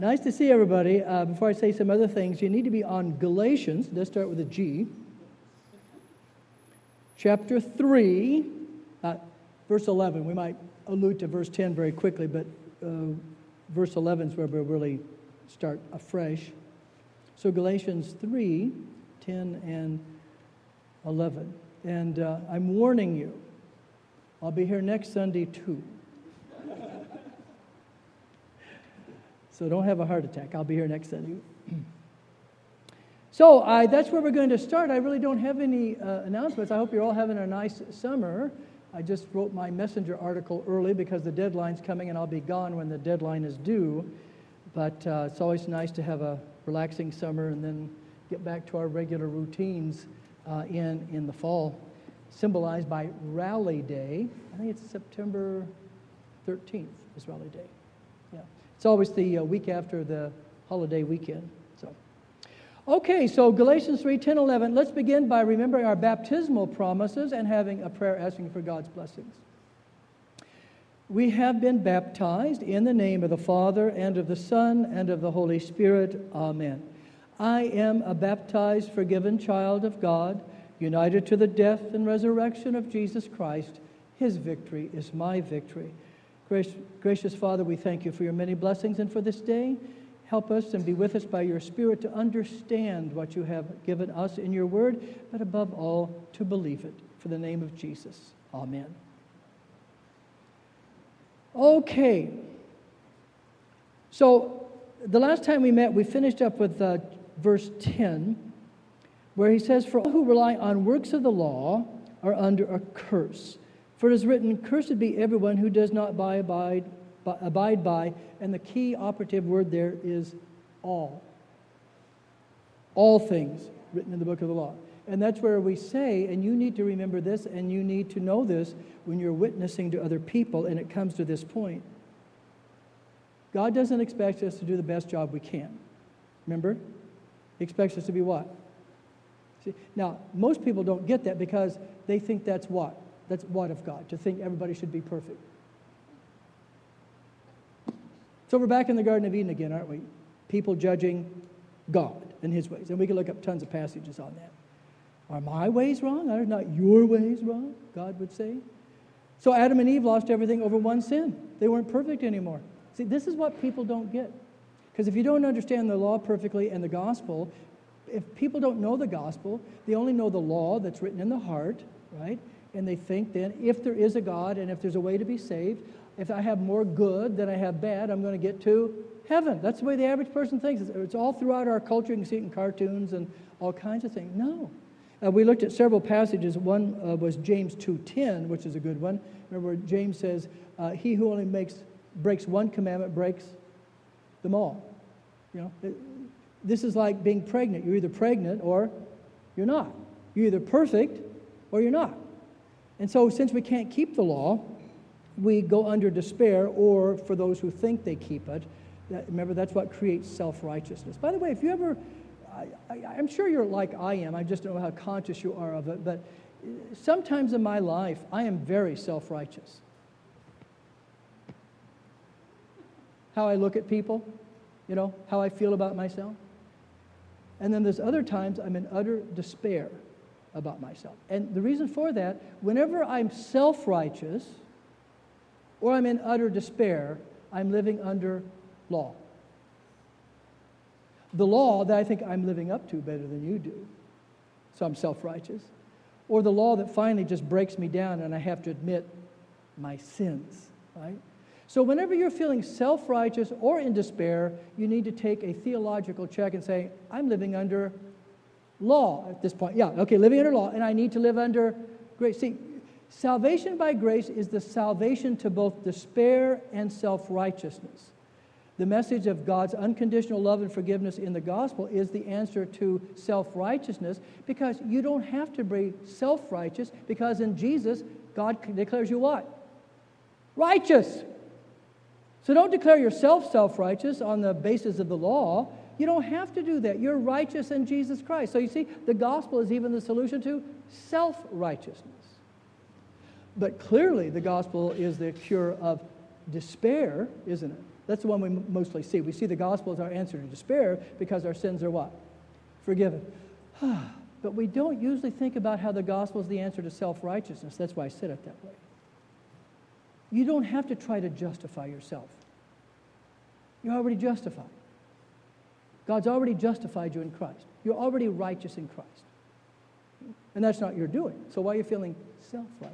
Nice to see everybody. Before I say some other things, you need to be on Galatians. Let's start with a G. Chapter 3, verse 11. We might allude to verse 10 very quickly, but verse 11 is where we'll really start afresh. So Galatians 3, 10 and 11. And I'm warning you, I'll be here next Sunday too. So don't have a heart attack. I'll be here next Sunday. So that's where we're going to start. I really don't have any announcements. I hope you're all having a nice summer. I just wrote my messenger article early because the deadline's coming and I'll be gone when the deadline is due. But it's always nice to have a relaxing summer and then get back to our regular routines in the fall, symbolized by Rally Day. I think it's September 13th is Rally Day. Yeah. It's always the week after the holiday weekend. Okay, so Galatians 3, 10, 11. Let's begin by remembering our baptismal promises and having a prayer asking for God's blessings. We have been baptized in the name of the Father, and of the Son, and of the Holy Spirit. Amen. I am a baptized, forgiven child of God, united to the death and resurrection of Jesus Christ. His victory is my victory. Gracious Father, we thank you for your many blessings and for this day. Help us and be with us by your Spirit to understand what you have given us in your word, but above all, to believe it. For the name of Jesus. Amen. Okay. So, the last time we met, we finished up with verse 10, where he says, "For all who rely on works of the law are under a curse. For it is written, 'Cursed be everyone who does not abide by,' and the key operative word there is all. All things written in the book of the law. And that's where we say, and you need to remember this, and you need to know this when you're witnessing to other people, and it comes to this point. God doesn't expect us to do the best job we can. Remember? He expects us to be what? See, now, most people don't get that because they think that's what? That's what of God, to think everybody should be perfect. So we're back in the Garden of Eden again, aren't we? People judging God and his ways. And we can look up tons of passages on that. Are my ways wrong? Are not your ways wrong? God would say. So Adam and Eve lost everything over one sin. They weren't perfect anymore. See, this is what people don't get. Because if you don't understand the law perfectly and the gospel, if people don't know the gospel, they only know the law that's written in the heart, right? And they think then, if there is a God and if there's a way to be saved, if I have more good than I have bad, I'm going to get to heaven. That's the way the average person thinks. It's all throughout our culture. You can see it in cartoons and all kinds of things. No. We looked at several passages. One was James 2:10, which is a good one. Remember, James says, he who only breaks one commandment breaks them all. You know, this is like being pregnant. You're either pregnant or you're not. You're either perfect or you're not. And so since we can't keep the law, we go under despair, or for those who think they keep it, remember, that's what creates self-righteousness. By the way, if you ever, I'm sure you're like I am, I just don't know how conscious you are of it, but sometimes in my life, I am very self-righteous. How I look at people, you know, how I feel about myself. And then there's other times I'm in utter despair about myself. And the reason for that, whenever I'm self-righteous, or I'm in utter despair, I'm living under law. The law that I think I'm living up to better than you do. So I'm self-righteous. Or the law that finally just breaks me down and I have to admit my sins, right? So whenever you're feeling self-righteous or in despair, you need to take a theological check and say, I'm living under law at this point. Yeah, okay, living under law, and I need to live under grace. See, salvation by grace is the salvation to both despair and self-righteousness. The message of God's unconditional love and forgiveness in the gospel is the answer to self-righteousness, because you don't have to be self-righteous, because in Jesus, God declares you what? Righteous. So don't declare yourself self-righteous on the basis of the law. You don't have to do that. You're righteous in Jesus Christ. So you see, the gospel is even the solution to self-righteousness. But clearly, the gospel is the cure of despair, isn't it? That's the one we mostly see. We see the gospel as our answer to despair because our sins are what? Forgiven. But we don't usually think about how the gospel is the answer to self-righteousness. That's why I said it that way. You don't have to try to justify yourself. You're already justified. God's already justified you in Christ. You're already righteous in Christ. And that's not your doing. So why are you feeling self-righteous?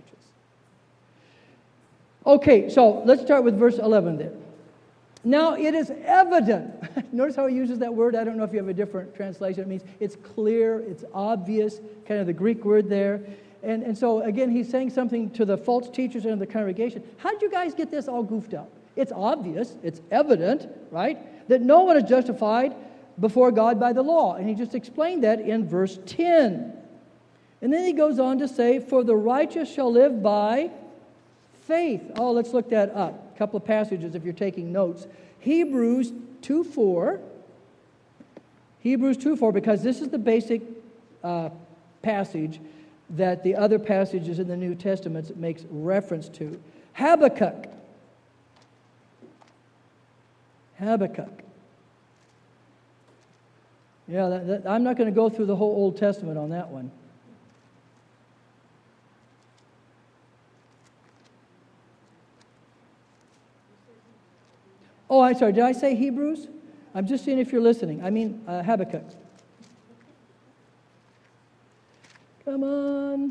Okay, so let's start with verse 11 then. Now it is evident. Notice how he uses that word. I don't know if you have a different translation. It means it's clear, it's obvious, kind of the Greek word there. And so, again, he's saying something to the false teachers in the congregation. How did you guys get this all goofed up? It's obvious, it's evident, right, that no one is justified before God by the law. And he just explained that in verse 10. And then he goes on to say, for the righteous shall live by faith. Oh, let's look that up. A couple of passages if you're taking notes. Hebrews 2:4. Hebrews 2:4, because this is the basic passage that the other passages in the New Testament makes reference to. Habakkuk. Yeah, I'm not going to go through the whole Old Testament on that one. Oh, I'm sorry. Did I say Hebrews? I'm just seeing if you're listening. I mean Habakkuk. Come on.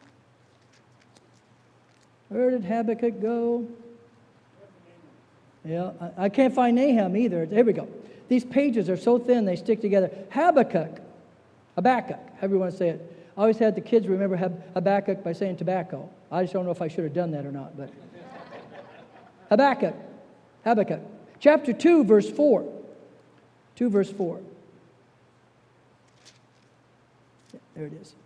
Where did Habakkuk go? Yeah, I can't find Nahum either. There we go. These pages are so thin they stick together. Habakkuk, however you want to say it. I always had the kids remember Habakkuk by saying tobacco. I just don't know if I should have done that or not. But Habakkuk. Chapter 2, verse 4. 2 verse 4. There it is.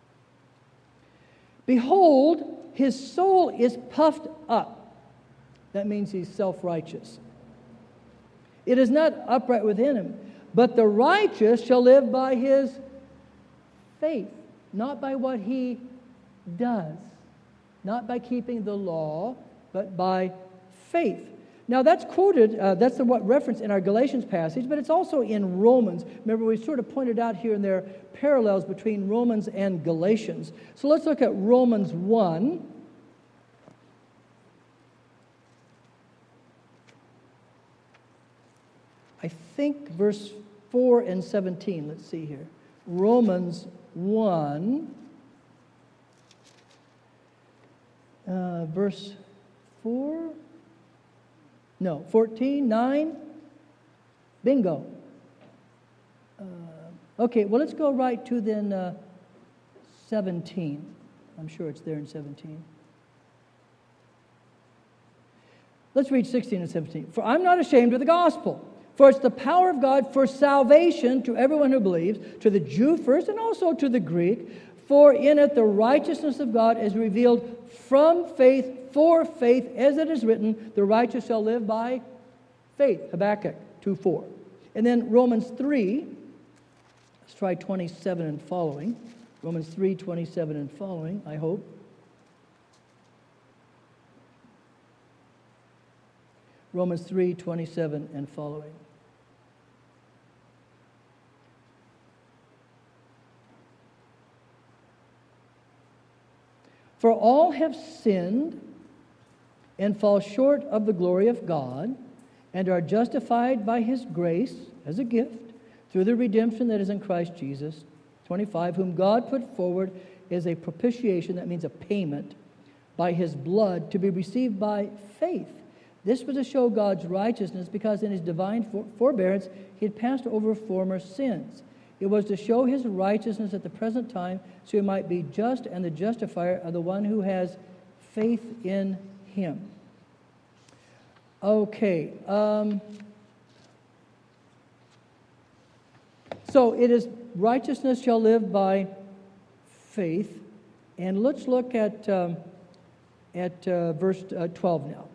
Behold, his soul is puffed up. That means he's self-righteous. It is not upright within him, but the righteous shall live by his faith, not by what he does, not by keeping the law, but by faith. Now that's quoted, that's the reference in our Galatians passage, but it's also in Romans. Remember, we sort of pointed out here and there parallels between Romans and Galatians. So let's look at Romans 1. I think verse 4 and 17. Let's see here. Romans 1, verse 4. No, 14, 9. Bingo. Okay, well, let's go right to then 17. I'm sure it's there in 17. Let's read 16 and 17. For I'm not ashamed of the gospel, for it's the power of God for salvation to everyone who believes, to the Jew first and also to the Greek. For in it the righteousness of God is revealed from faith for faith, as it is written, the righteous shall live by faith. Habakkuk 2:4. And then Romans 3, let's try 27 and following. Romans 3, 27 and following, I hope. Romans 3, 27 and following. For all have sinned and fall short of the glory of God, and are justified by his grace as a gift through the redemption that is in Christ Jesus. 25, whom God put forward as a propitiation, that means a payment, by his blood to be received by faith. This was to show God's righteousness, because in his divine forbearance he had passed over former sins. It was to show his righteousness at the present time, so he might be just and the justifier of the one who has faith in him. Okay. So it is righteousness shall live by faith. And let's look at verse 12 now.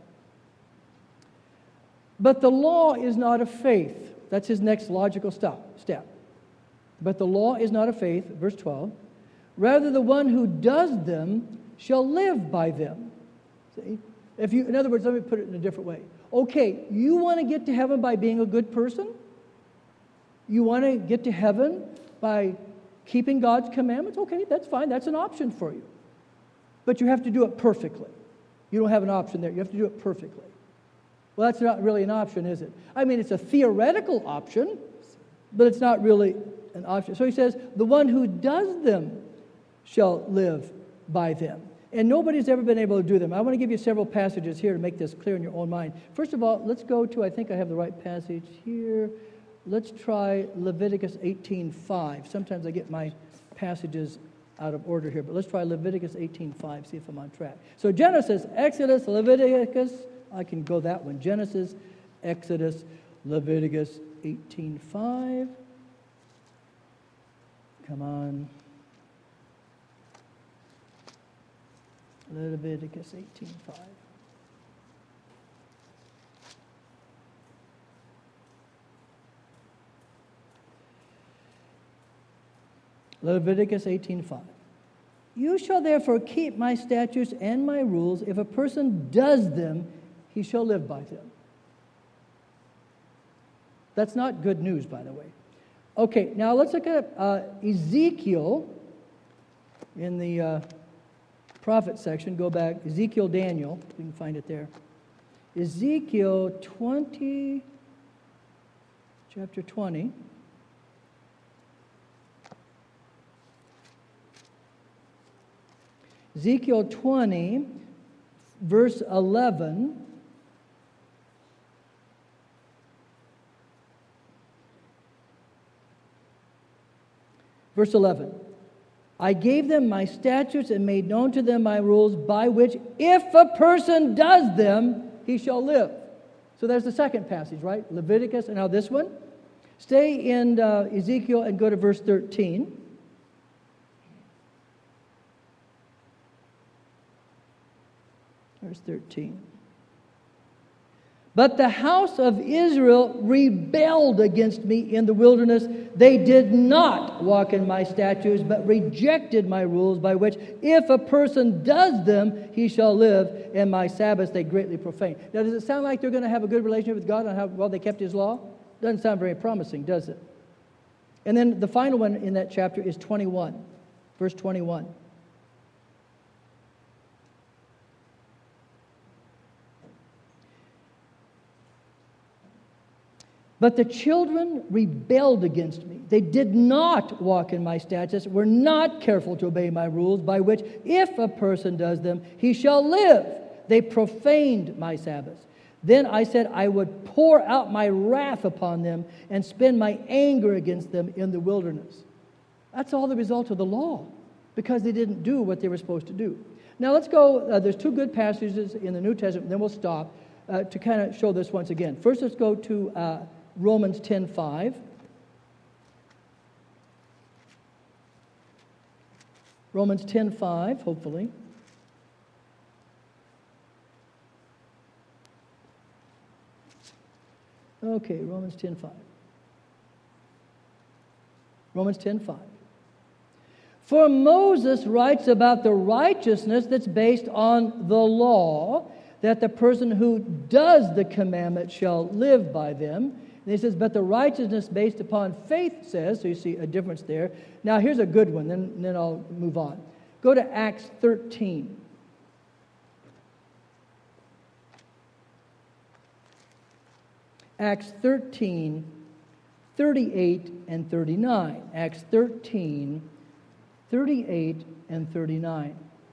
But the law is not of faith. That's his next logical step. But the law is not of faith, verse 12. Rather, the one who does them shall live by them. See? In other words, let me put it in a different way. Okay, you want to get to heaven by being a good person? You want to get to heaven by keeping God's commandments? Okay, that's fine. That's an option for you. But you have to do it perfectly. You don't have an option there. You have to do it perfectly. Well, that's not really an option, is it? I mean, it's a theoretical option, but it's not really an option. So he says, the one who does them shall live by them. And nobody's ever been able to do them. I want to give you several passages here to make this clear in your own mind. First of all, let's go to, I think I have the right passage here. Let's try Leviticus 18:5. Sometimes I get my passages out of order here, but let's try Leviticus 18:5, see if I'm on track. So Genesis, Exodus, Leviticus, I can go that one. Genesis, Exodus, Leviticus 18:5. Come on. Leviticus 18:5. Leviticus 18:5. You shall therefore keep my statutes and my rules. If a person does them, he shall live by them. That's not good news, by the way. Okay, now let's look at Ezekiel in the prophet section. Go back, Ezekiel, Daniel. We can find it there. Ezekiel 20, chapter 20. Ezekiel 20, verse 11. Verse 11. I gave them my statutes and made known to them my rules, by which if a person does them, he shall live. So there's the second passage, right? Leviticus, and now this one. Stay in Ezekiel and go to verse 13. Verse 13. But the house of Israel rebelled against me in the wilderness. They did not walk in my statutes, but rejected my rules, by which if a person does them, he shall live, and my Sabbaths they greatly profane. Now, does it sound like they're going to have a good relationship with God on how well they kept His law? Doesn't sound very promising, does it? And then the final one in that chapter is 21, verse 21. But the children rebelled against me. They did not walk in my statutes, were not careful to obey my rules, by which, if a person does them, he shall live. They profaned my Sabbaths. Then I said I would pour out my wrath upon them and spend my anger against them in the wilderness. That's all the result of the law, because they didn't do what they were supposed to do. Now let's go, there's two good passages in the New Testament, then we'll stop to kind of show this once again. First, let's go to Romans 10:5. Romans 10:5, hopefully. Okay, Romans 10:5. Romans 10:5. For Moses writes about the righteousness that's based on the law, that the person who does the commandment shall live by them. And he says, but the righteousness based upon faith says, so you see a difference there. Now here's a good one, then I'll move on. Go to Acts 13. Acts 13, 38 and 39. Acts 13, 38 and 39.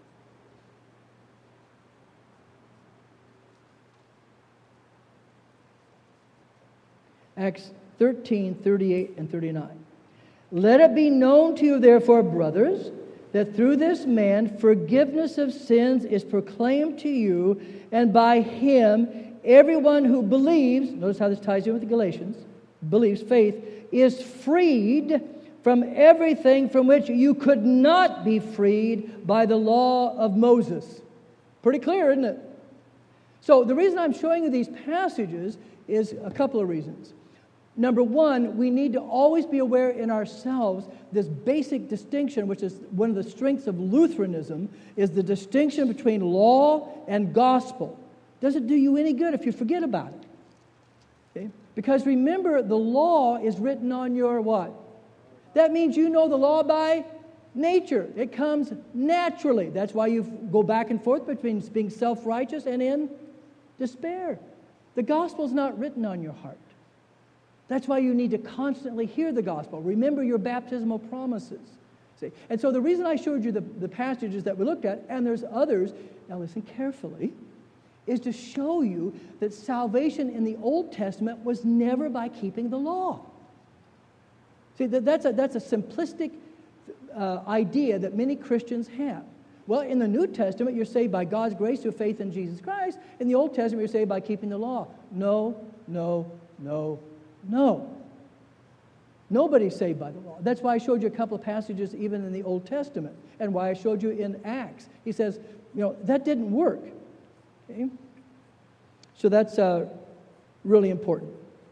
Acts 13, 38 and 39. Let it be known to you, therefore, brothers, that through this man forgiveness of sins is proclaimed to you, and by him everyone who believes, notice how this ties in with the Galatians, believes, faith, is freed from everything from which you could not be freed by the law of Moses. Pretty clear, isn't it? So the reason I'm showing you these passages is a couple of reasons. Number one, we need to always be aware in ourselves this basic distinction, which is one of the strengths of Lutheranism, is the distinction between law and gospel. Does it do you any good if you forget about it? Okay? Because remember, the law is written on your what? That means you know the law by nature. It comes naturally. That's why you go back and forth between being self-righteous and in despair. The gospel is not written on your heart. That's why you need to constantly hear the gospel. Remember your baptismal promises. See? And so the reason I showed you the passages that we looked at, and there's others, now listen carefully, is to show you that salvation in the Old Testament was never by keeping the law. See, that's a simplistic idea that many Christians have. Well, in the New Testament, you're saved by God's grace through faith in Jesus Christ. In the Old Testament, you're saved by keeping the law. No, no, no, no. Nobody's saved by the law. That's why I showed you a couple of passages even in the Old Testament, and why I showed you in Acts. He says, that didn't work. Okay? So that's really important.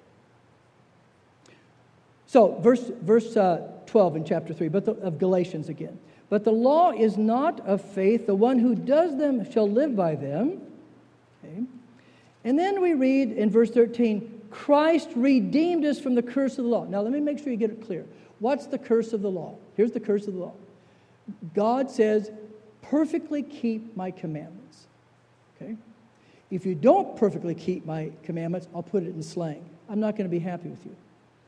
So, verse 12 in chapter 3, of Galatians again. But the law is not of faith. The one who does them shall live by them. Okay? And then we read in verse 13, Christ redeemed us from the curse of the law. Now, let me make sure you get it clear. What's the curse of the law? Here's the curse of the law. God says, perfectly keep my commandments. Okay? If you don't perfectly keep my commandments, I'll put it in slang. I'm not going to be happy with you.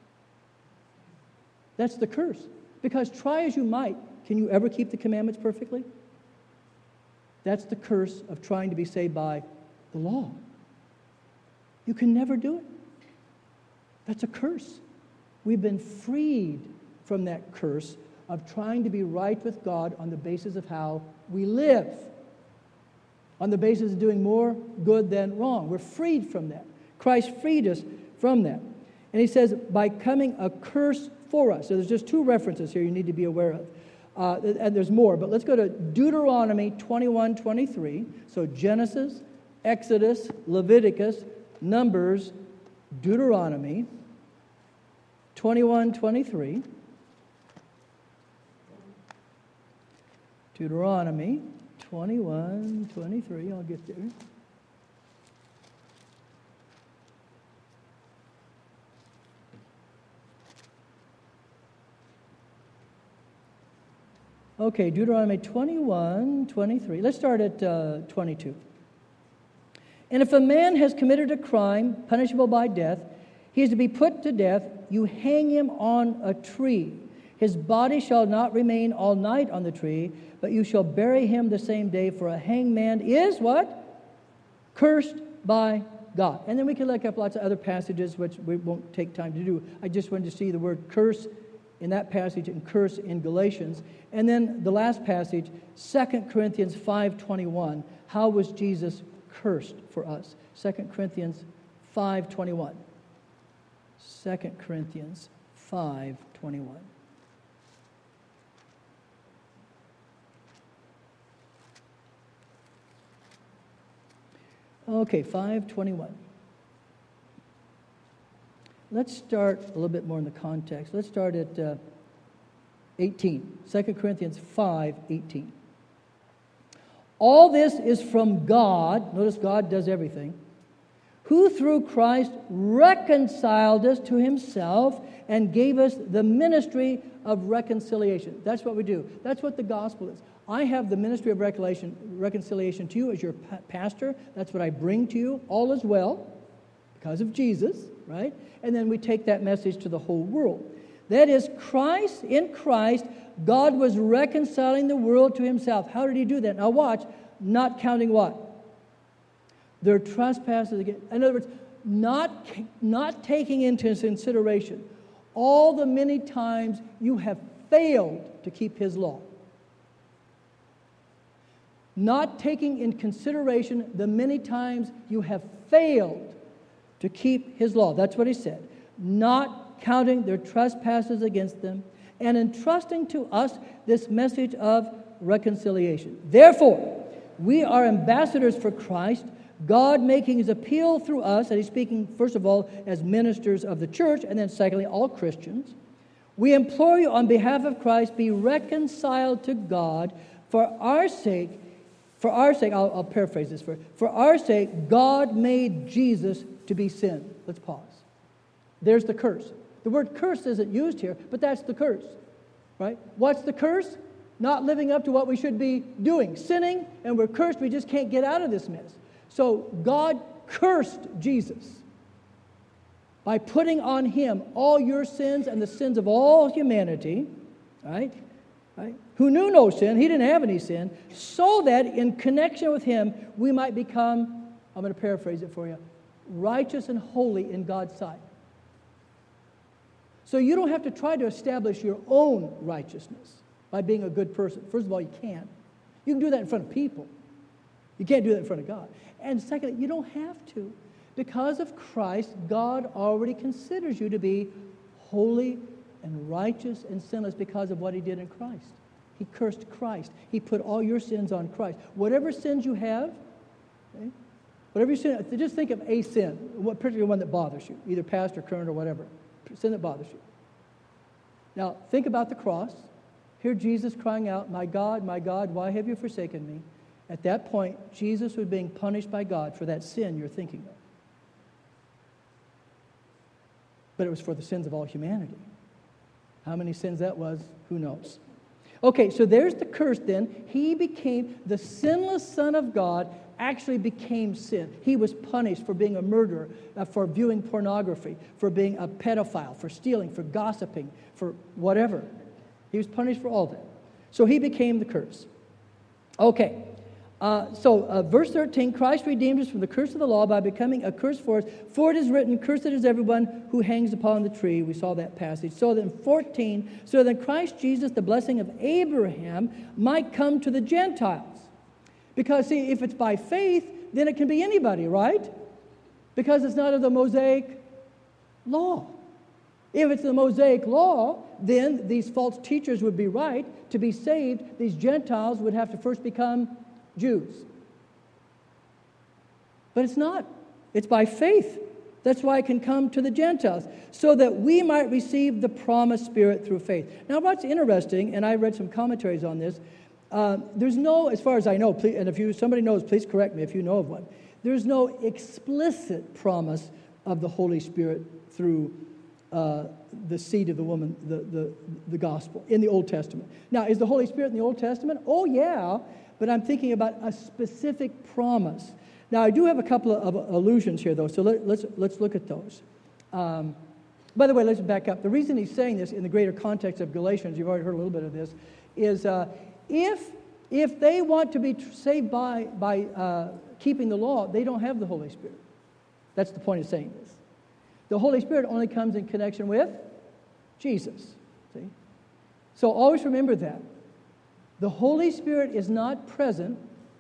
That's the curse. Because try as you might, can you ever keep the commandments perfectly? That's the curse of trying to be saved by the law. You can never do it. That's a curse. We've been freed from that curse of trying to be right with God on the basis of how we live, on the basis of doing more good than wrong. We're freed from that. Christ freed us from that. And he says, by coming a curse for us. So there's just two references here you need to be aware of. And there's more, but let's go to Deuteronomy 21:23. So Genesis, Exodus, Leviticus, Numbers, Deuteronomy 21:23. Deuteronomy 21:23. I'll get there. Okay, Deuteronomy 21:23. Let's start at 22. And if a man has committed a crime punishable by death, he is to be put to death. You hang him on a tree. His body shall not remain all night on the tree, but you shall bury him the same day, for a hanged man is what? Cursed by God. And then we can look up lots of other passages, which we won't take time to do. I just wanted to see the word curse in that passage and curse in Galatians. And then the last passage, 2 Corinthians 5:21. How was Jesus cursed for us? 2 Corinthians 5:21. 2 Corinthians 5:21. Okay, 5:21. Let's start a little bit more in the context. Let's start at 18. 2 Corinthians 5:18. All this is from God. Notice God does everything. Who through Christ reconciled us to himself and gave us the ministry of reconciliation. That's what we do. That's what the gospel is. I have the ministry of reconciliation to you as your pastor. That's what I bring to you. All is well because of Jesus, right? And then we take that message to the whole world. That is, Christ, in Christ, God was reconciling the world to himself. How did he do that? Now watch, not counting what? Their trespasses again. In other words, not taking into consideration all the many times you have failed to keep his law. Not taking in consideration the many times you have failed to keep his law. That's what he said. Not counting their trespasses against them, and entrusting to us this message of reconciliation. Therefore, we are ambassadors for Christ, God making his appeal through us, and he's speaking, first of all, as ministers of the church, and then secondly, all Christians. We implore you on behalf of Christ, be reconciled to God for our sake. For our sake, I'll paraphrase this. For our sake, God made Jesus to be sin. Let's pause. There's the curse. The word curse isn't used here, but that's the curse. Right? What's the curse? Not living up to what we should be doing. Sinning, and we're cursed. We just can't get out of this mess. So God cursed Jesus by putting on him all your sins and the sins of all humanity, right? Who knew no sin, he didn't have any sin, so that in connection with him, we might become, I'm going to paraphrase it for you, righteous and holy in God's sight. So you don't have to try to establish your own righteousness by being a good person. First of all, you can't. You can do that in front of people. You can't do that in front of God. And secondly, you don't have to. Because of Christ, God already considers you to be holy and righteous and sinless because of what he did in Christ. He cursed Christ. He put all your sins on Christ. Whatever sins you have, okay, whatever you sin, just think of a sin, particularly one that bothers you, either past or current or whatever, sin that bothers you. Now, think about the cross. Hear Jesus crying out, my God, why have you forsaken me? At that point, Jesus was being punished by God for that sin you're thinking of. But it was for the sins of all humanity. How many sins that was, who knows? Okay, so there's the curse then. He became, the sinless Son of God actually became sin. He was punished for being a murderer, for viewing pornography, for being a pedophile, for stealing, for gossiping, for whatever. He was punished for all that. So he became the curse. Okay. Verse 13, Christ redeemed us from the curse of the law by becoming a curse for us. For it is written, cursed is everyone who hangs upon the tree. We saw that passage. So then 14, so then Christ Jesus, the blessing of Abraham, might come to the Gentiles. Because, see, if it's by faith, then it can be anybody, right? Because it's not of the Mosaic law. If it's the Mosaic law, then these false teachers would be right. To be saved, these Gentiles would have to first become Jews. But it's not. It's by faith. That's why it can come to the Gentiles, so that we might receive the promised Spirit through faith. Now, what's interesting, and I read some commentaries on this, there's no, as far as I know, and if somebody knows, please correct me if you know of one, there's no explicit promise of the Holy Spirit through the seed of the woman, the gospel, in the Old Testament. Now, is the Holy Spirit in the Old Testament? Oh, yeah. But I'm thinking about a specific promise. Now, I do have a couple of allusions here, though, so let's look at those. By the way, let's back up. The reason he's saying this in the greater context of Galatians, you've already heard a little bit of this, is if they want to be saved by keeping the law, they don't have the Holy Spirit. That's the point of saying this. The Holy Spirit only comes in connection with Jesus. See? So always remember that. The Holy Spirit is not present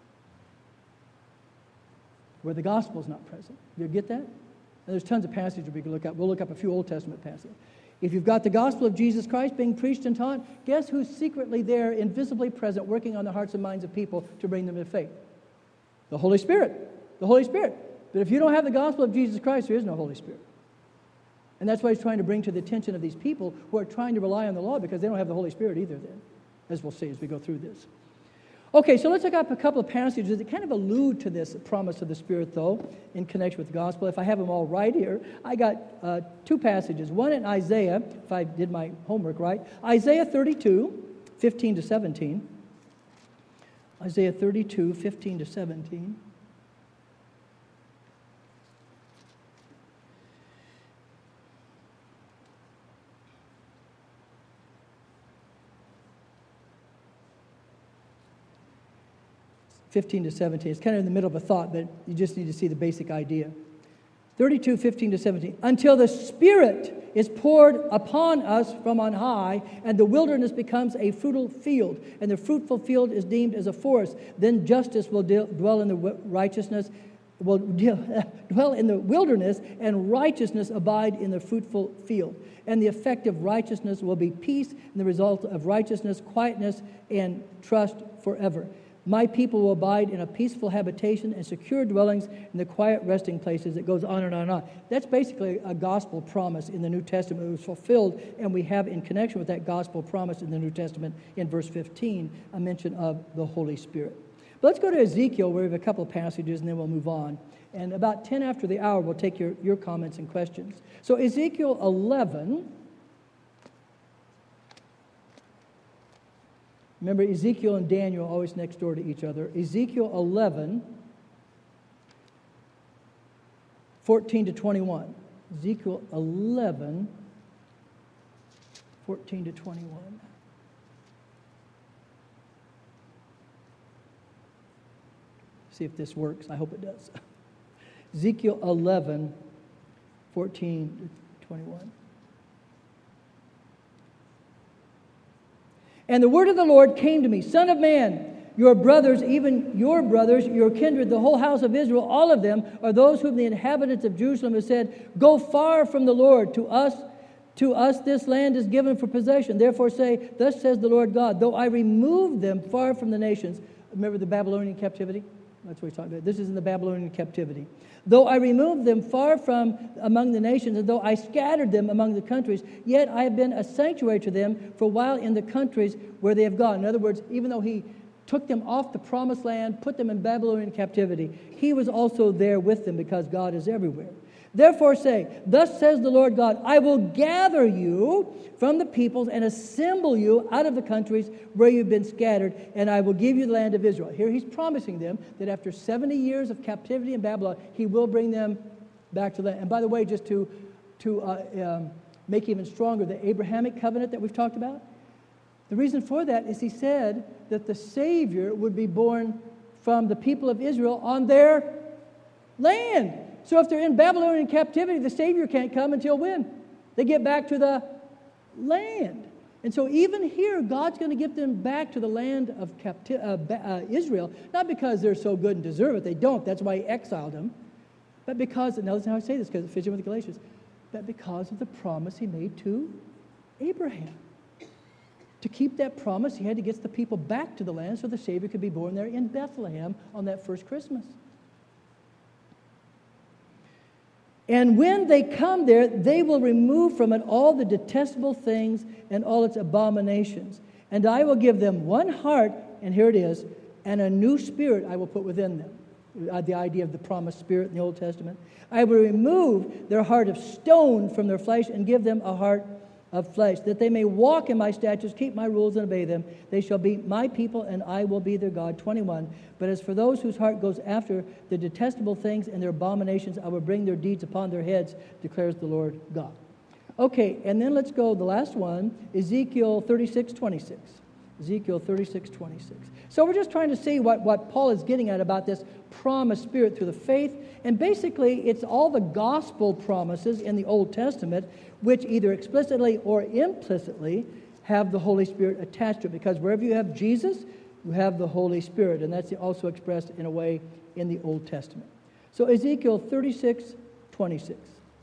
where the gospel is not present. You get that? And there's tons of passages we can look up. We'll look up a few Old Testament passages. If you've got the gospel of Jesus Christ being preached and taught, guess who's secretly there, invisibly present, working on the hearts and minds of people to bring them to faith? The Holy Spirit. The Holy Spirit. But if you don't have the gospel of Jesus Christ, there is no Holy Spirit. And that's why he's trying to bring to the attention of these people who are trying to rely on the law, because they don't have the Holy Spirit either then, as we'll see as we go through this. Okay, so let's look up a couple of passages that kind of allude to this promise of the Spirit, though, in connection with the gospel. If I have them all right here, I got two passages. One in Isaiah, if I did my homework right, Isaiah 32, 15 to 17. Isaiah 32, 15 to 17. (15 to 17). It's kind of in the middle of a thought, but you just need to see the basic idea. 32, 15 to 17. Until the Spirit is poured upon us from on high, and the wilderness becomes a fruitful field, and the fruitful field is deemed as a forest, then justice will dwell in the righteousness, will dwell in the wilderness, and righteousness abide in the fruitful field. And the effect of righteousness will be peace, and the result of righteousness, quietness, and trust forever. My people will abide in a peaceful habitation and secure dwellings in the quiet resting places. It goes on and on and on. That's basically a gospel promise in the New Testament. It was fulfilled, and we have in connection with that gospel promise in the New Testament in verse 15 a mention of the Holy Spirit. Let's go to Ezekiel, where we have a couple of passages, and then we'll move on. And about 10 after the hour, we'll take your comments and questions. So Ezekiel 11. Remember, Ezekiel and Daniel are always next door to each other. Ezekiel 11, 14 to 21. Ezekiel 11, 14 to 21. See if this works. I hope it does. Ezekiel 11, 14 to 21. And the word of the Lord came to me, Son of man, your brothers, even your brothers, your kindred, the whole house of Israel, all of them are those whom the inhabitants of Jerusalem have said, go far from the Lord. To us this land is given for possession. Therefore say, thus says the Lord God, though I remove them far from the nations. Remember the Babylonian captivity? That's what he's talking about. This is in the Babylonian captivity. Though I removed them far from among the nations, and though I scattered them among the countries, yet I have been a sanctuary to them for a while in the countries where they have gone. In other words, even though he took them off the promised land, put them in Babylonian captivity, he was also there with them because God is everywhere. Therefore say, thus says the Lord God, I will gather you from the peoples and assemble you out of the countries where you've been scattered, and I will give you the land of Israel. Here he's promising them that after 70 years of captivity in Babylon, he will bring them back to the land. And by the way, just to make even stronger the Abrahamic covenant that we've talked about, the reason for that is he said that the Savior would be born from the people of Israel on their land. So if they're in Babylonian captivity, the Savior can't come until when? They get back to the land. And so even here, God's going to get them back to the land of Israel, not because they're so good and deserve it. They don't. That's why he exiled them. But because, and notice how I say this, because it fits in with the Galatians, but because of the promise he made to Abraham. To keep that promise, he had to get the people back to the land so the Savior could be born there in Bethlehem on that first Christmas. And when they come there, they will remove from it all the detestable things and all its abominations. And I will give them one heart, and here it is, and a new spirit I will put within them. The idea of the promised spirit in the Old Testament. I will remove their heart of stone from their flesh and give them a heart of flesh, that they may walk in my statutes, keep my rules, and obey them. They shall be my people, and I will be their God. 21. But as for those whose heart goes after the detestable things and their abominations, I will bring their deeds upon their heads, declares the Lord God. Okay, and then let's go, the last one, Ezekiel 36:26. Ezekiel 36:26. So we're just trying to see what Paul is getting at about this promised spirit through the faith. And basically, it's all the gospel promises in the Old Testament, which either explicitly or implicitly have the Holy Spirit attached to it. Because wherever you have Jesus, you have the Holy Spirit. And that's also expressed in a way in the Old Testament. So Ezekiel 36:26.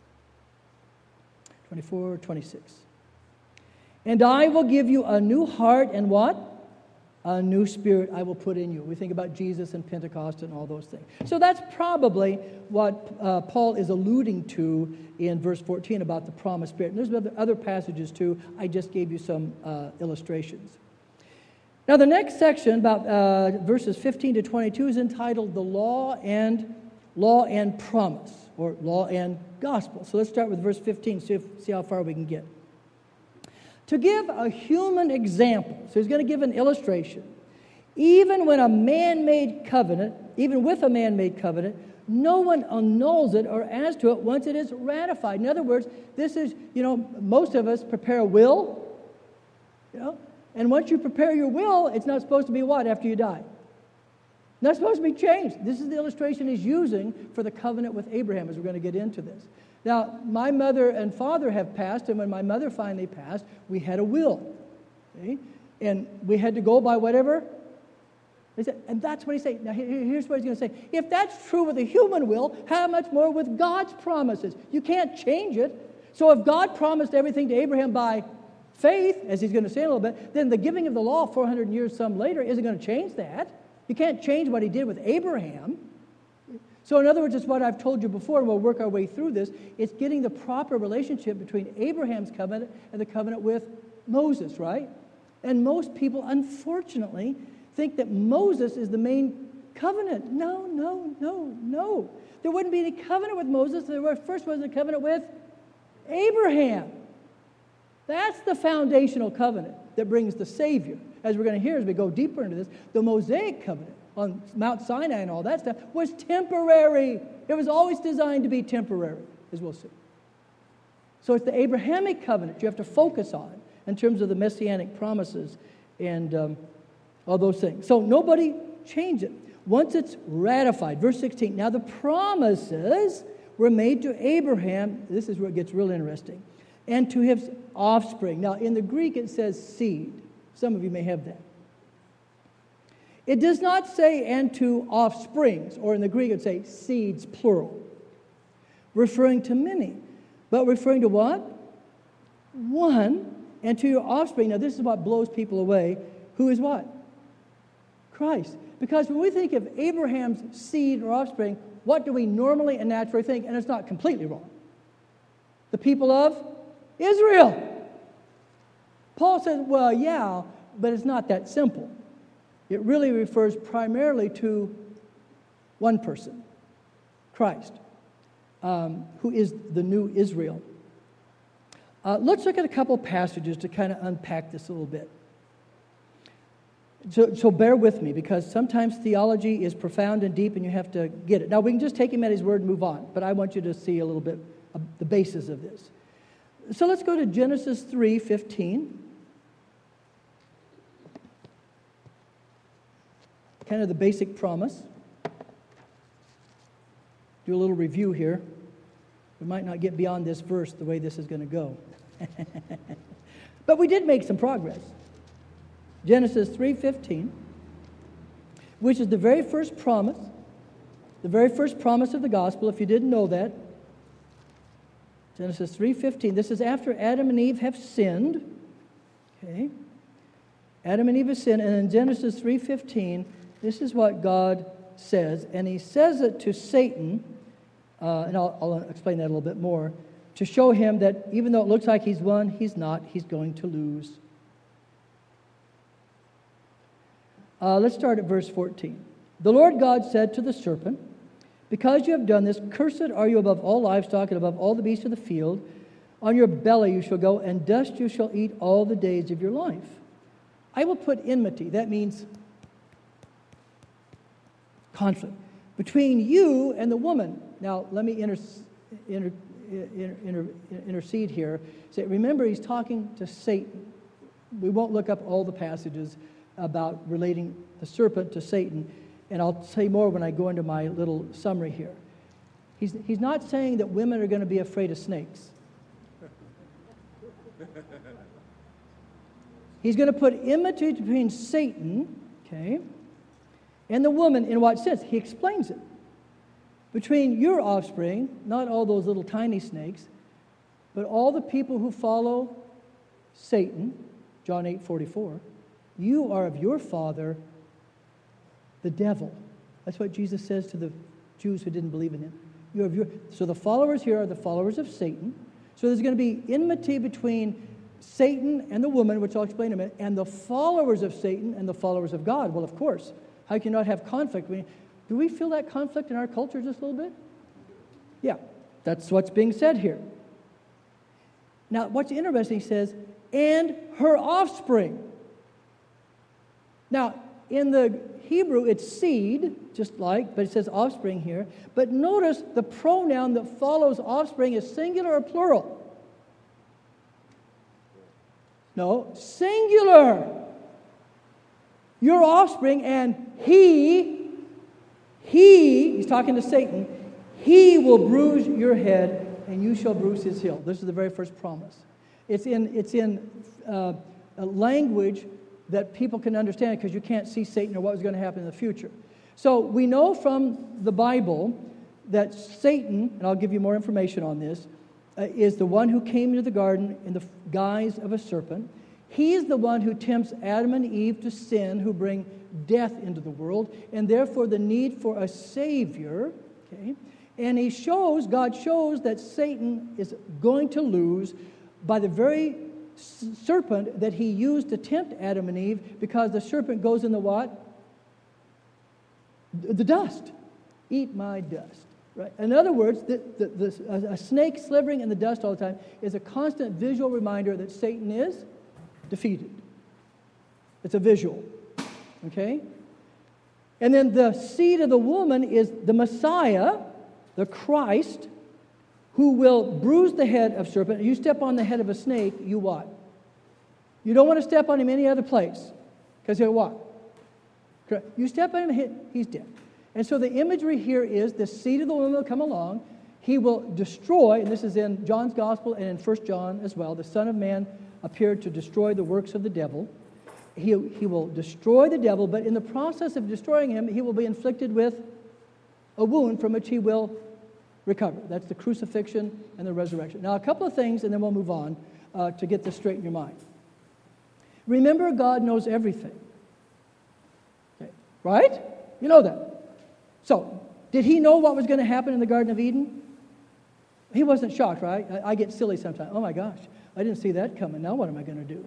24, 26. And I will give you a new heart and what? A new spirit I will put in you. We think about Jesus and Pentecost and all those things. So that's probably what Paul is alluding to in verse 14 about the promised spirit. And there's other passages too. I just gave you some illustrations. Now the next section, about verses 15 to 22, is entitled The Law and Promise, or Law and Gospel. So let's start with verse 15, see how far we can get. To give a human example, so he's going to give an illustration. Even when a man-made covenant, even with a man-made covenant, no one annuls it or adds to it once it is ratified. In other words, this is, most of us prepare a will, and once you prepare your will, it's not supposed to be what after you die? Not supposed to be changed. This is the illustration he's using for the covenant with Abraham, as we're going to get into this. Now, my mother and father have passed, and when my mother finally passed, we had a will. Okay? And we had to go by whatever they said. And that's what he's saying. Now, here's what he's going to say. If that's true with a human will, how much more with God's promises? You can't change it. So if God promised everything to Abraham by faith, as he's going to say in a little bit, then the giving of the law 400 years some later isn't going to change that. You can't change what he did with Abraham. So in other words, it's what I've told you before, and we'll work our way through this. It's getting the proper relationship between Abraham's covenant and the covenant with Moses, right? And most people, unfortunately, think that Moses is the main covenant. No. There wouldn't be any covenant with Moses. There first was a covenant with Abraham. That's the foundational covenant that brings the Savior. As we're going to hear as we go deeper into this, the Mosaic covenant on Mount Sinai and all that stuff was temporary. It was always designed to be temporary, as we'll see. So it's the Abrahamic covenant you have to focus on in terms of the messianic promises and all those things. So nobody changed it. Once it's ratified, verse 16, now the promises were made to Abraham, this is where it gets real interesting, and to his offspring. Now in the Greek it says seed. Some of you may have that. It does not say and to offsprings, or in the Greek it would say seeds, plural, referring to many, but referring to what? One, and to your offspring. Now this is what blows people away. Who is what? Christ. Because when we think of Abraham's seed or offspring, what do we normally and naturally think? And it's not completely wrong. The people of Israel. Paul says, well, yeah, but it's not that simple. It really refers primarily to one person, Christ, who is the new Israel. Let's look at a couple passages to kind of unpack this a little bit. So bear with me, because sometimes theology is profound and deep and you have to get it. Now, we can just take him at his word and move on, but I want you to see a little bit of the basis of this. So let's go to Genesis 3:15. Kind of the basic promise. Do a little review here. We might not get beyond this verse the way this is going to go. But we did make some progress. Genesis 3:15, which is the very first promise of the gospel, if you didn't know that. Genesis 3:15, this is after Adam and Eve have sinned. Okay. Adam and Eve have sinned, and in Genesis 3:15, this is what God says, and he says it to Satan, and I'll explain that a little bit more, to show him that even though it looks like he's won, he's not. He's going to lose. Let's start at verse 14. The Lord God said to the serpent, because you have done this, cursed are you above all livestock and above all the beasts of the field. On your belly you shall go, and dust you shall eat all the days of your life. I will put enmity, that means conflict, between you and the woman. Now, let me intercede here. So remember, he's talking to Satan. We won't look up all the passages about relating the serpent to Satan, and I'll say more when I go into my little summary here. He's not saying that women are going to be afraid of snakes. He's going to put enmity between Satan, okay, and the woman. In what sense? He explains it. Between your offspring, not all those little tiny snakes, but all the people who follow Satan, John 8:44, you are of your father, the devil. That's what Jesus says to the Jews who didn't believe in him. So the followers here are the followers of Satan. So there's going to be enmity between Satan and the woman, which I'll explain in a minute, and the followers of Satan and the followers of God. Well, of course, how can you not have conflict? Do we feel that conflict in our culture just a little bit? Yeah, that's what's being said here. Now, what's interesting, he says, and her offspring. Now, in the Hebrew, it's seed, just like, but it says offspring here. But notice the pronoun that follows offspring is singular or plural? No, singular. Your offspring, and he's talking to Satan, he will bruise your head, and you shall bruise his heel. This is the very first promise. It's in a language that people can understand, because you can't see Satan or what was going to happen in the future. So we know from the Bible that Satan, and I'll give you more information on this, is the one who came into the garden in the guise of a serpent. He is the one who tempts Adam and Eve to sin, who bring death into the world, and therefore the need for a Savior. Okay? And God shows that Satan is going to lose by the very serpent that he used to tempt Adam and Eve, because the serpent goes in the what? The dust. Eat my dust. Right? In other words, a snake slithering in the dust all the time is a constant visual reminder that Satan is defeated. It's a visual. Okay? And then the seed of the woman is the Messiah, the Christ, who will bruise the head of serpent. You step on the head of a snake, you what? You don't want to step on him any other place. Because he'll what? Correct. You step on him, he's dead. And so the imagery here is the seed of the woman will come along. He will destroy, and this is in John's Gospel and in 1 John as well, the Son of Man appeared to destroy the works of the devil. He will destroy the devil, but in the process of destroying him, he will be inflicted with a wound from which he will recover. That's the crucifixion and the resurrection. Now, a couple of things, and then we'll move on to get this straight in your mind. Remember, God knows everything. Okay. Right? You know that. So, did he know what was going to happen in the Garden of Eden? He wasn't shocked, right? I get silly sometimes. Oh my gosh, I didn't see that coming. Now what am I going to do?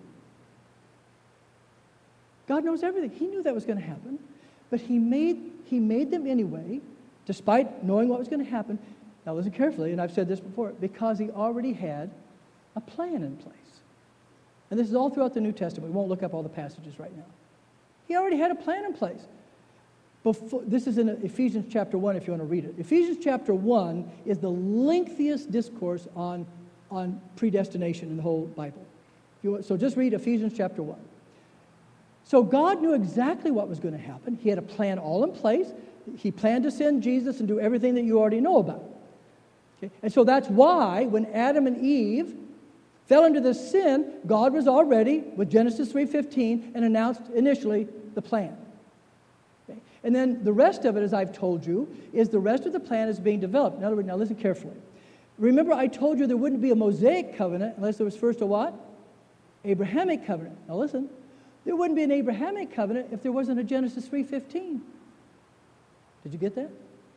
God knows everything. He knew that was going to happen, but he made them anyway, despite knowing what was going to happen. Now listen carefully, and I've said this before, because he already had a plan in place. And this is all throughout the New Testament. We won't look up all the passages right now. He already had a plan in place. This is in Ephesians chapter 1 if you want to read it. Ephesians chapter 1 is the lengthiest discourse on predestination in the whole Bible. So just read Ephesians chapter 1. So God knew exactly what was going to happen. He had a plan all in place. He planned to send Jesus and do everything that you already know about. Okay? And so that's why when Adam and Eve fell into this sin, God was already, with Genesis 3:15, and announced initially the plan. Okay? And then the rest of it, as I've told you, is the rest of the plan is being developed. In other words, now listen carefully. Remember I told you there wouldn't be a Mosaic covenant unless there was first a what? Abrahamic covenant. Now listen. There wouldn't be an Abrahamic covenant if there wasn't a Genesis 3:15. Did you get that?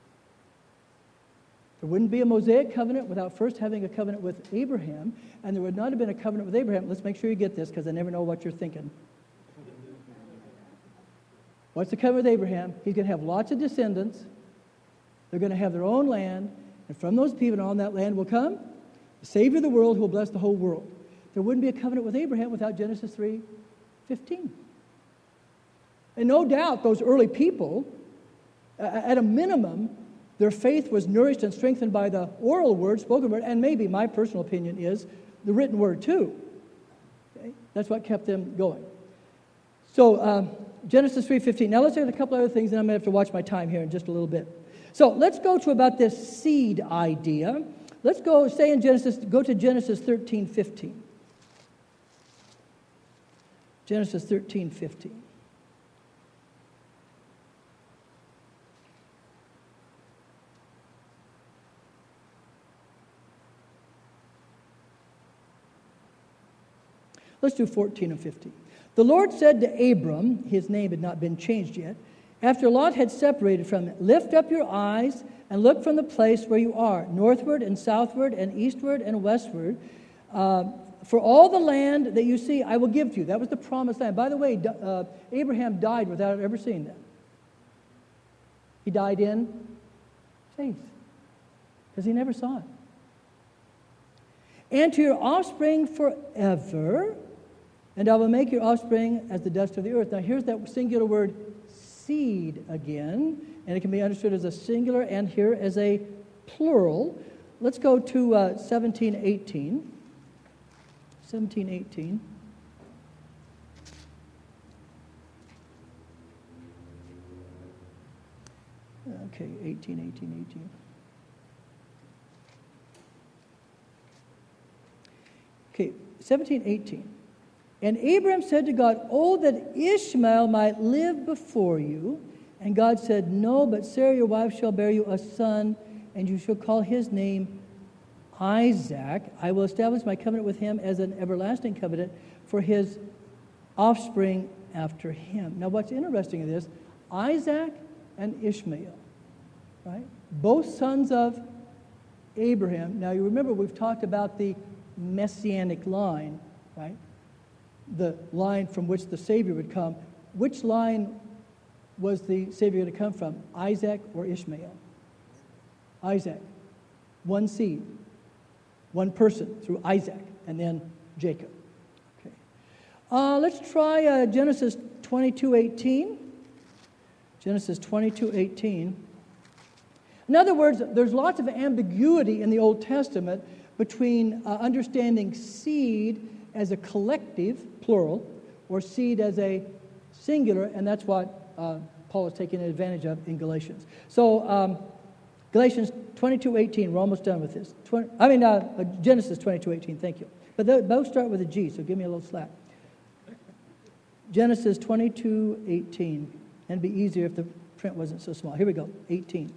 There wouldn't be a Mosaic covenant without first having a covenant with Abraham, and there would not have been a covenant with Abraham. Let's make sure you get this, because I never know what you're thinking. What's the covenant with Abraham? He's going to have lots of descendants. They're going to have their own land, and from those people on that land will come the Savior of the world who will bless the whole world. There wouldn't be a covenant with Abraham without Genesis 3:15. And no doubt those early people, at a minimum, their faith was nourished and strengthened by the oral word, spoken word, and maybe my personal opinion is the written word too. Okay? That's what kept them going. So Genesis 3:15. Now let's look at a couple other things, and I'm going to have to watch my time here in just a little bit. So let's go to about this seed idea. Let's go stay in Genesis. Go to Genesis 13:15. Genesis 13:15. Let's do 14 and 15. The Lord said to Abram, his name had not been changed yet, after Lot had separated from him, lift up your eyes and look from the place where you are, northward and southward and eastward and westward. For all the land that you see, I will give to you. That was the promised land. By the way, Abraham died without ever seeing that. He died in faith, because he never saw it. And to your offspring forever, and I will make your offspring as the dust of the earth. Now here's that singular word, seed, again, and it can be understood as a singular and here as a plural. Let's go to 17:18. 17:18. Okay, 18. Okay, 17:18. And Abram said to God, "Oh, that Ishmael might live before you." And God said, "No, but Sarah your wife shall bear you a son, and you shall call his name Isaac. I will establish my covenant with him as an everlasting covenant for his offspring after him." Now what's interesting in this, Isaac and Ishmael, right? Both sons of Abraham. Now you remember we've talked about the messianic line, right? The line from which the Savior would come. Which line was the Savior going to come from? Isaac or Ishmael? Isaac. One seed. One person through Isaac, and then Jacob. Okay. Let's try Genesis 22:18. Genesis 22:18. In other words, there's lots of ambiguity in the Old Testament between understanding seed as a collective, plural, or seed as a singular, and that's what Paul is taking advantage of in Galatians. So Galatians 22:18, we're almost done with this. Genesis 22:18, thank you. But both start with a G, so give me a little slack. Genesis 22:18, and it'd be easier if the print wasn't so small. Here we go, 18.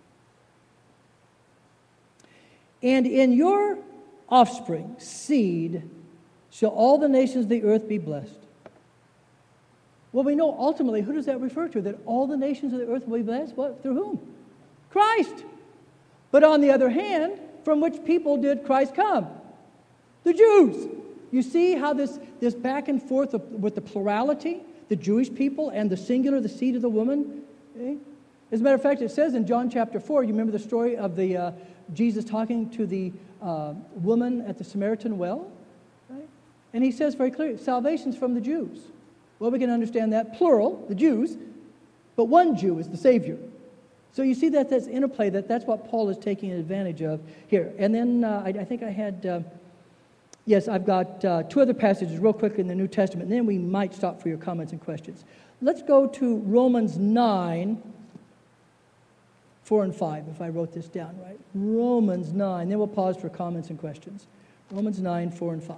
And in your offspring, seed, shall all the nations of the earth be blessed. Well, we know ultimately, who does that refer to? That all the nations of the earth will be blessed? What? Through whom? Christ. But on the other hand, from which people did Christ come? The Jews. You see how this back and forth with the plurality, the Jewish people, and the singular, the seed of the woman? Okay? As a matter of fact, it says in John chapter 4, you remember the story of the Jesus talking to the woman at the Samaritan well? Right? And he says very clearly, salvation's from the Jews. Well, we can understand that, plural, the Jews, but one Jew is the Savior. So you see that's interplay, that's what Paul is taking advantage of here. And then I think I had, yes, I've got two other passages real quick in the New Testament, and then we might stop for your comments and questions. Let's go to Romans 9, 4 and 5, if I wrote this down right. Romans 9, then we'll pause for comments and questions. Romans 9, 4 and 5.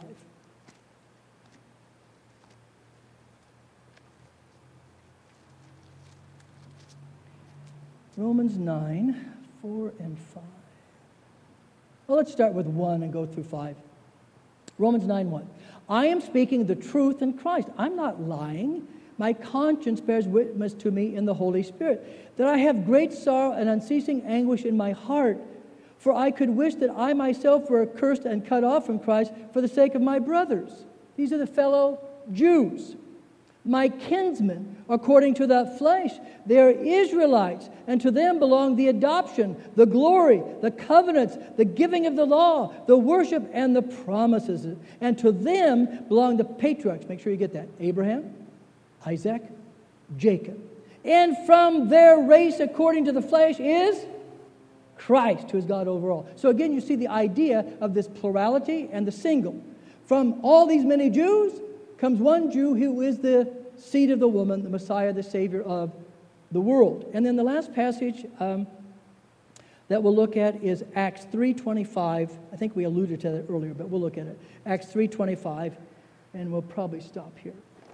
Romans 9, 4 and 5. Well, let's start with 1 and go through 5. Romans 9, 1. I am speaking the truth in Christ. I'm not lying. My conscience bears witness to me in the Holy Spirit that I have great sorrow and unceasing anguish in my heart. For I could wish that I myself were accursed and cut off from Christ for the sake of my brothers. These are the fellow Jews. My kinsmen, according to the flesh, they are Israelites, and to them belong the adoption, the glory, the covenants, the giving of the law, the worship, and the promises. And to them belong the patriarchs. Make sure you get that. Abraham, Isaac, Jacob. And from their race, according to the flesh, is Christ, who is God over all. So again, you see the idea of this plurality and the single. From all these many Jews comes one Jew who is the seed of the woman, the Messiah, the Savior of the world. And then the last passage that we'll look at is Acts 3:25. I think we alluded to that earlier, but we'll look at it. Acts 3:25, and we'll probably stop here.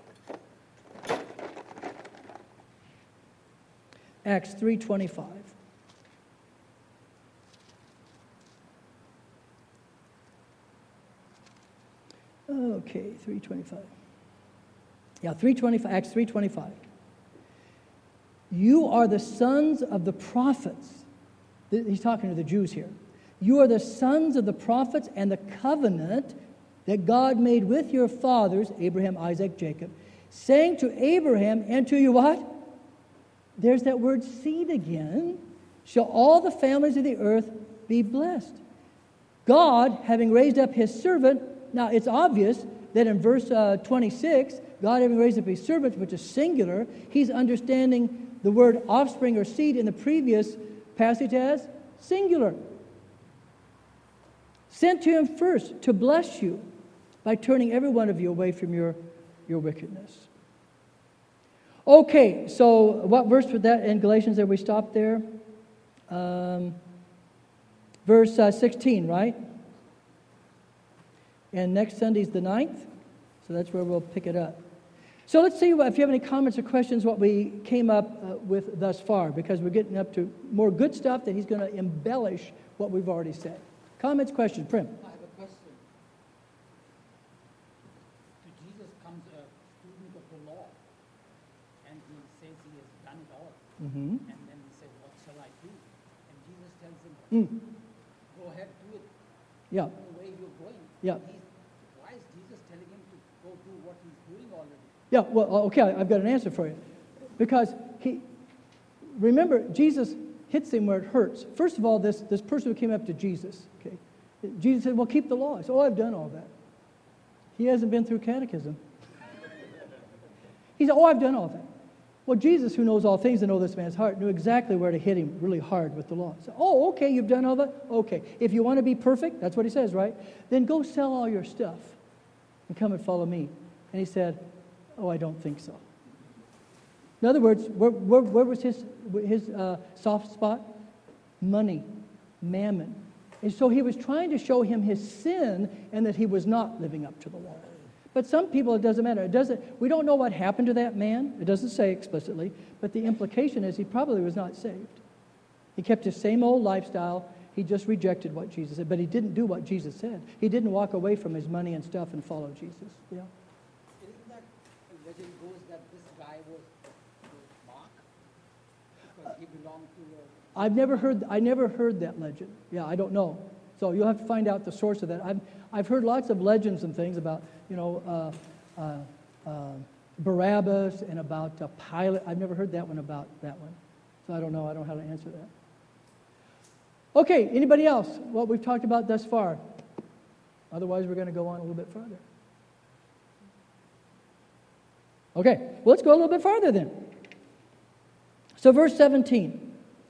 Acts 3:25. Okay, 3:25. Yeah, 3:25. Acts 3:25. You are the sons of the prophets. He's talking to the Jews here. You are the sons of the prophets and the covenant that God made with your fathers, Abraham, Isaac, Jacob, saying to Abraham and to you what? There's that word seed again. Shall all the families of the earth be blessed. God, having raised up his servant, now it's obvious that in verse 26, God having raised up his servant, which is singular, he's understanding the word offspring or seed in the previous passage as singular. Sent to him first to bless you by turning every one of you away from your wickedness. Okay, so what verse was that in Galatians that we stopped there? Verse 16, right? And next Sunday's the 9th, so that's where we'll pick it up. So let's see if you have any comments or questions what we came up with thus far, because we're getting up to more good stuff that he's going to embellish what we've already said. Comments, questions? Prim? I have a question. To Jesus comes a student of the law, and he says he has done it all. Mm-hmm. And then he says, what shall I do? And Jesus tells him, go ahead, do it. Yeah. The way you're going. Yeah. Why is Jesus telling him to go do what he's doing already? Yeah, well, okay, I've got an answer for you. Because remember, Jesus hits him where it hurts. First of all, this person who came up to Jesus, okay, Jesus said, well, keep the law. He said, oh, I've done all that. He hasn't been through catechism. He said, oh, I've done all that. Well, Jesus, who knows all things and knows this man's heart, knew exactly where to hit him really hard with the law. He said, oh, okay, you've done all that? Okay. If you want to be perfect, that's what he says, right? Then go sell all your stuff and come and follow me. And he said, oh, I don't think so. In other words, where was his soft spot? Money, mammon. And so he was trying to show him his sin and that he was not living up to the law. But some people, it doesn't matter. We don't know what happened to that man. It doesn't say explicitly, but the implication is he probably was not saved. He kept his same old lifestyle. He just rejected what Jesus said, but he didn't do what Jesus said. He didn't walk away from his money and stuff and follow Jesus. Yeah. Isn't that legend goes that this guy was Mark? Because he belonged to I never heard that legend. Yeah, I don't know. So you'll have to find out the source of that. I've heard lots of legends and things about, Barabbas and about Pilate. I've never heard that one about that one. So I don't know. I don't know how to answer that. Okay, anybody else? What we've talked about thus far. Otherwise, we're going to go on a little bit further. Okay, well, let's go a little bit farther then. So verse 17.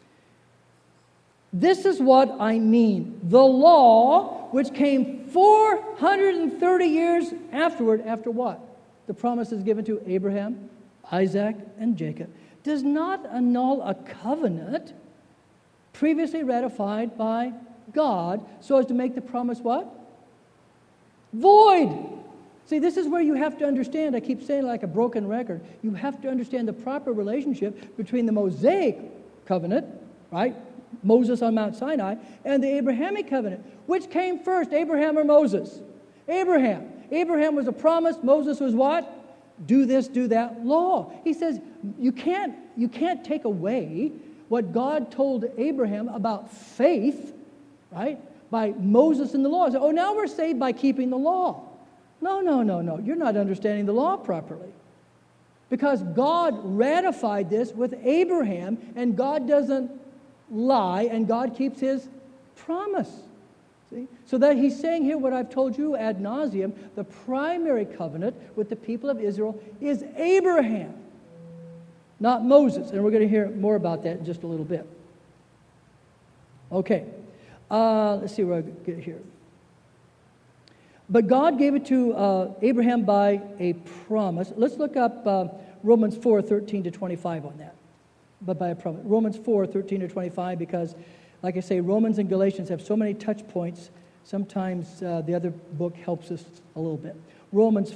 This is what I mean. The law, which came 430 years afterward, after what? The promise is given to Abraham, Isaac, and Jacob, does not annul a covenant previously ratified by God so as to make the promise what? Void. See, this is where you have to understand, I keep saying like a broken record, you have to understand the proper relationship between the Mosaic covenant, right? Moses on Mount Sinai, and the Abrahamic covenant. Which came first, Abraham or Moses? Abraham. Abraham was a promise. Moses was what? Do this, do that. Law. He says you can't take away what God told Abraham about faith, right? By Moses and the law. So, now we're saved by keeping the law. No. You're not understanding the law properly. Because God ratified this with Abraham, and God doesn't lie, and God keeps his promise. See? So that he's saying here what I've told you ad nauseum, the primary covenant with the people of Israel is Abraham, not Moses. And we're going to hear more about that in just a little bit. Okay. Let's see where I get here. But God gave it to Abraham by a promise. Let's look up Romans 4:13-25 on that. But by a promise. Romans 4:13-25, because, like I say, Romans and Galatians have so many touch points. Sometimes the other book helps us a little bit. Romans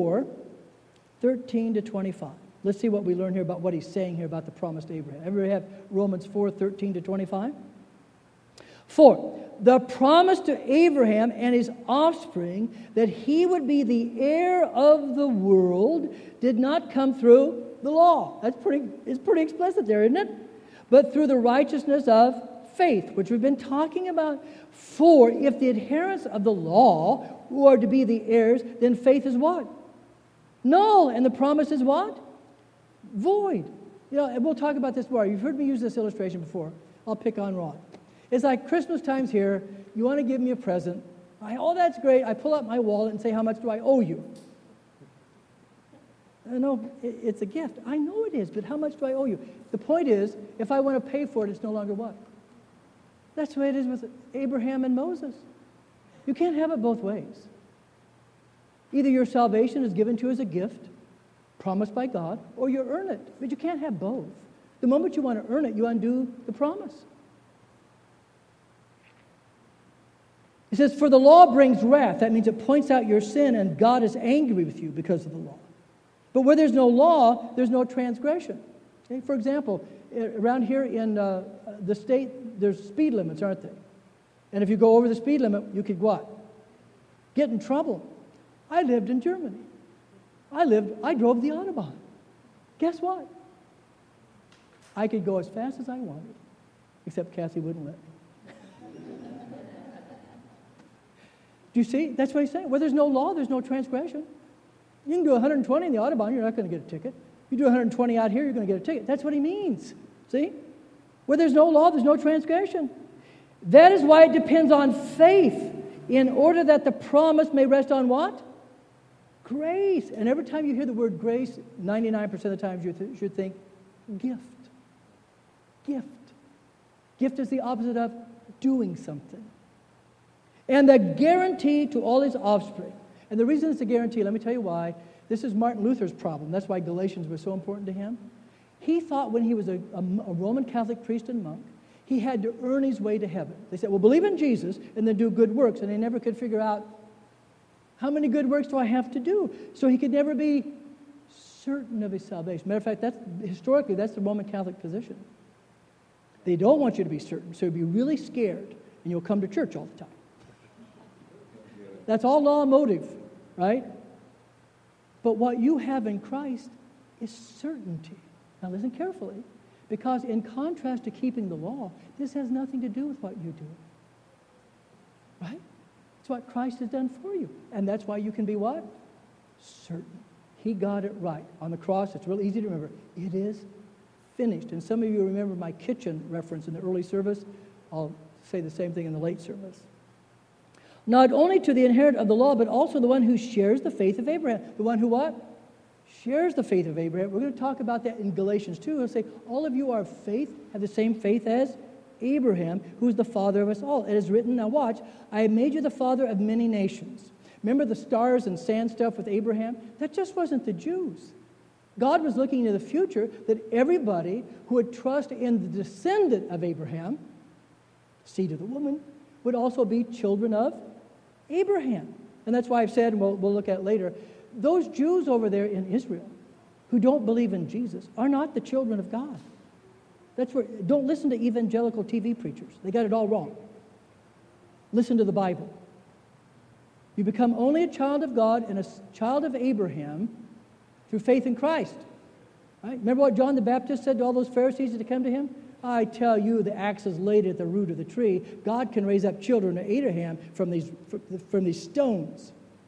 4:13-25. Let's see what we learn here about what he's saying here about the promise to Abraham. Everybody have Romans 4:13-25? For the promise to Abraham and his offspring that he would be the heir of the world did not come through the law. It's pretty explicit there, isn't it? But through the righteousness of faith, which we've been talking about. For if the adherents of the law who are to be the heirs, then faith is what? Null. And the promise is what? Void. And we'll talk about this more. You've heard me use this illustration before. I'll pick on Ron. It's like Christmas time's here. You want to give me a present. Oh, that's great. I pull out my wallet and say, how much do I owe you? No, it's a gift. I know it is, but how much do I owe you? The point is, if I want to pay for it, it's no longer what? That's the way it is with Abraham and Moses. You can't have it both ways. Either your salvation is given to you as a gift, promised by God, or you earn it. But you can't have both. The moment you want to earn it, you undo the promise. He says, for the law brings wrath. That means it points out your sin, and God is angry with you because of the law. But where there's no law, there's no transgression. Okay? For example, around here in the state, there's speed limits, aren't there? And if you go over the speed limit, you could what? Get in trouble. I lived in Germany. I drove the Autobahn. Guess what? I could go as fast as I wanted, except Cassie wouldn't let me. Do you see? That's what he's saying. Where there's no law, there's no transgression. You can do 120 in the Autobahn, you're not going to get a ticket. You do 120 out here, you're going to get a ticket. That's what he means. See? Where there's no law, there's no transgression. That is why it depends on faith, in order that the promise may rest on what? Grace. And every time you hear the word grace, 99% of the times you should think gift. Gift. Gift is the opposite of doing something. And the guarantee to all his offspring. And the reason it's a guarantee, let me tell you why. This is Martin Luther's problem. That's why Galatians was so important to him. He thought when he was a Roman Catholic priest and monk, he had to earn his way to heaven. They said, well, believe in Jesus and then do good works. And they never could figure out, how many good works do I have to do? So he could never be certain of his salvation. Matter of fact, historically, that's the Roman Catholic position. They don't want you to be certain, so you'll be really scared, and you'll come to church all the time. That's all law motive, right? But what you have in Christ is certainty. Now listen carefully, because in contrast to keeping the law, this has nothing to do with what you do. Right? It's what Christ has done for you. And that's why you can be what? Certain. He got it right. On the cross, it's real easy to remember. It is finished. And some of you remember my kitchen reference in the early service. I'll say the same thing in the late service. Not only to the inheritor of the law, but also the one who shares the faith of Abraham. The one who what? Shares the faith of Abraham. We're going to talk about that in Galatians 2. He'll say, all of you are of faith, have the same faith as Abraham, who is the father of us all. It is written, now watch, I have made you the father of many nations. Remember the stars and sand stuff with Abraham? That just wasn't the Jews. God was looking into the future that everybody who would trust in the descendant of Abraham, seed of the woman, would also be children of Abraham. And that's why I've said, and we'll look at it later, those Jews over there in Israel who don't believe in Jesus are not the children of God. That's where, don't listen to evangelical TV preachers. They got it all wrong. Listen to the Bible. You become only a child of God and a child of Abraham through faith in Christ. Right? Remember what John the Baptist said to all those Pharisees that came to him? I tell you, the axe is laid at the root of the tree. God can raise up children of Abraham from these stones.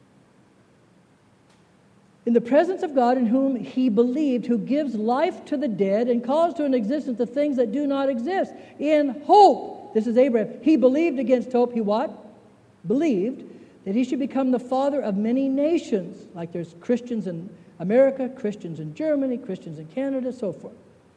In the presence of God in whom he believed, who gives life to the dead and calls to an existence the things that do not exist. In hope, this is Abraham, he believed against hope. He what? Believed that he should become the father of many nations. Like there's Christians in America, Christians in Germany, Christians in Canada, so forth.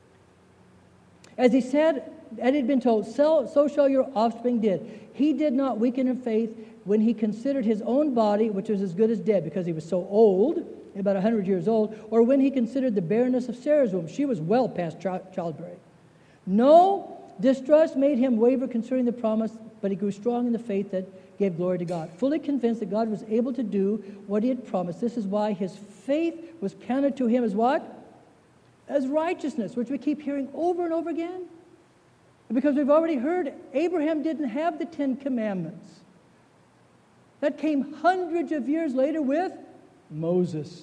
As he said, and he'd been told, so shall your offspring did. He did not weaken in faith when he considered his own body, which was as good as dead, because he was so old, about 100 years old, or when he considered the barrenness of Sarah's womb. She was well past childbearing. No distrust made him waver concerning the promise, but he grew strong in the faith that gave glory to God, fully convinced that God was able to do what he had promised. This is why his faith was counted to him as what? As righteousness, which we keep hearing over and over again. Because we've already heard Abraham didn't have the 10 Commandments. That came hundreds of years later with Moses.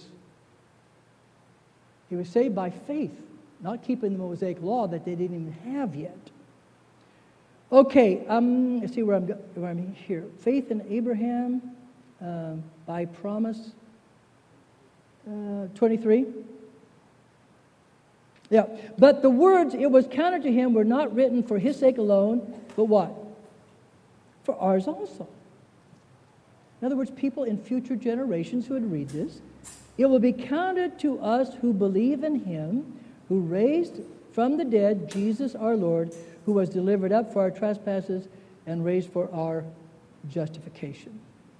He was saved by faith, not keeping the Mosaic law that they didn't even have yet. Okay, let's see where I'm here. Faith in Abraham by promise. 23. Yeah, but the words it was counted to him were not written for his sake alone, but what? For ours also. In other words, people in future generations who would read this, it will be counted to us who believe in him, who raised from the dead Jesus our Lord, who was delivered up for our trespasses and raised for our justification.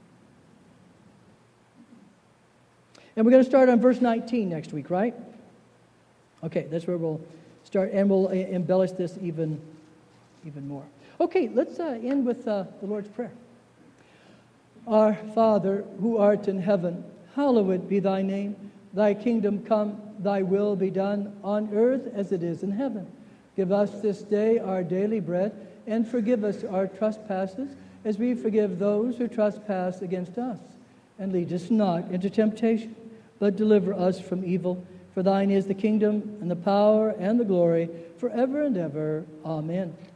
And we're going to start on verse 19 next week, right? Okay, that's where we'll start, and we'll embellish this even more. Okay, let's end with the Lord's Prayer. Our Father, who art in heaven, hallowed be thy name. Thy kingdom come, thy will be done, on earth as it is in heaven. Give us this day our daily bread, and forgive us our trespasses, as we forgive those who trespass against us. And lead us not into temptation, but deliver us from evil. For thine is the kingdom, and the power, and the glory, forever and ever. Amen.